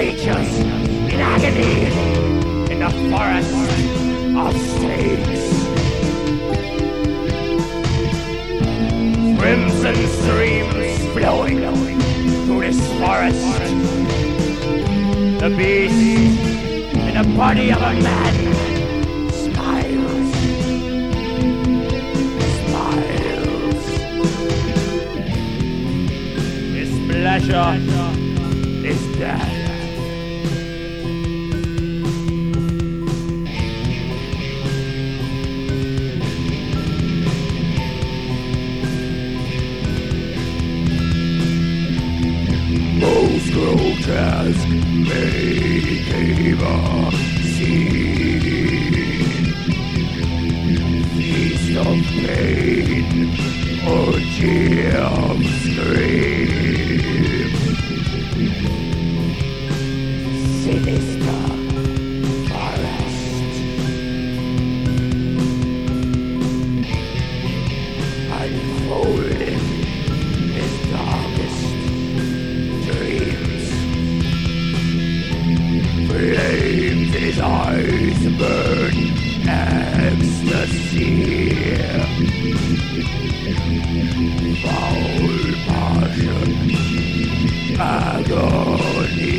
creatures in agony in the forest of snakes. Crimson streams flowing through this forest. The beast in the body of a man smiles. His pleasure is death. Most grotesque may ever seen. Feast of pain, orgy of scream. Sinister forest. Unfolding his darkest dreams. Flames in his eyes burn ecstasy. Foul passion, agony.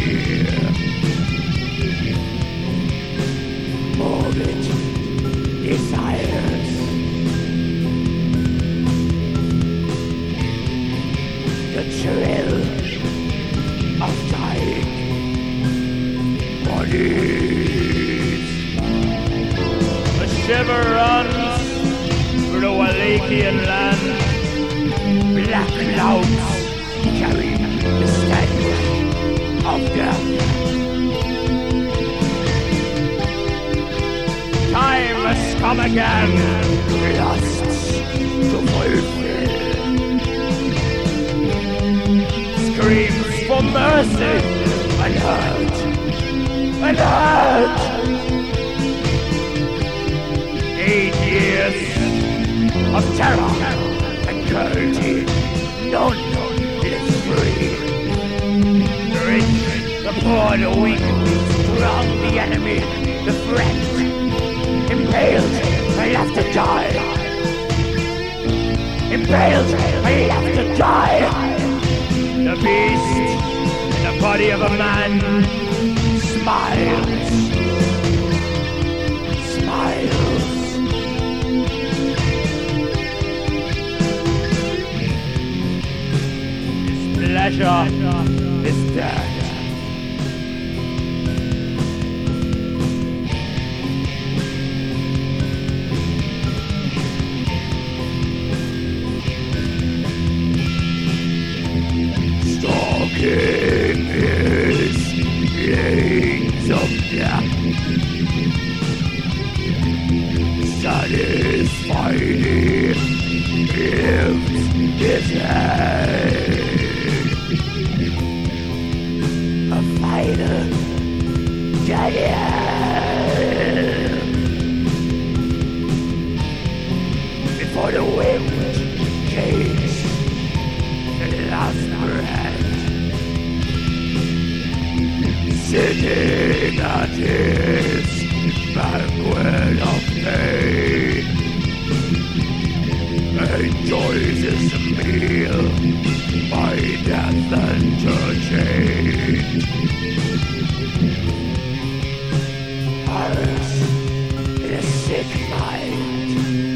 Morbid desires. The thrill of dying bodies. A shiver runs through the Wallachian land. Black clouds carry the stench of death. Time has come again, lusts to fulfill. Screams for mercy, unheard, unheard. 8 years of terror and cruelty, none is free. The rich, the poor, the weak, strong, the enemy, the friend, impaled and left to die. Impaled and left to die. The beast in the body of a man smiles. Smiles. His pleasure is death. Stalking his gates of death. Satisfied lifts his head. A final giant. Before the wind takes the last breath. Sitting at his banquet of pain, enjoys his meal by death entertained. Paris in a sick mind.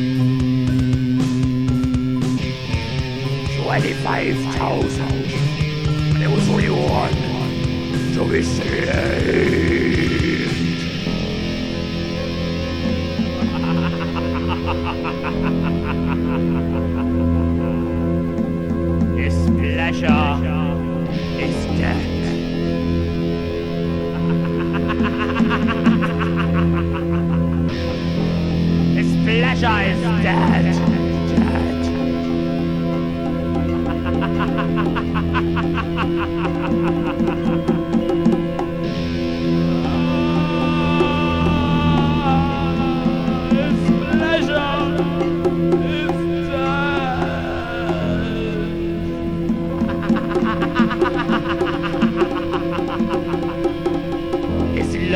25,000, and there was only one to be saved. His pleasure is death. His pleasure is dead.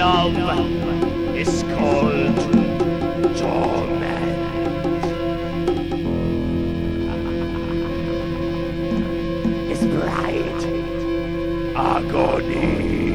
love is called torment. His bride, agony.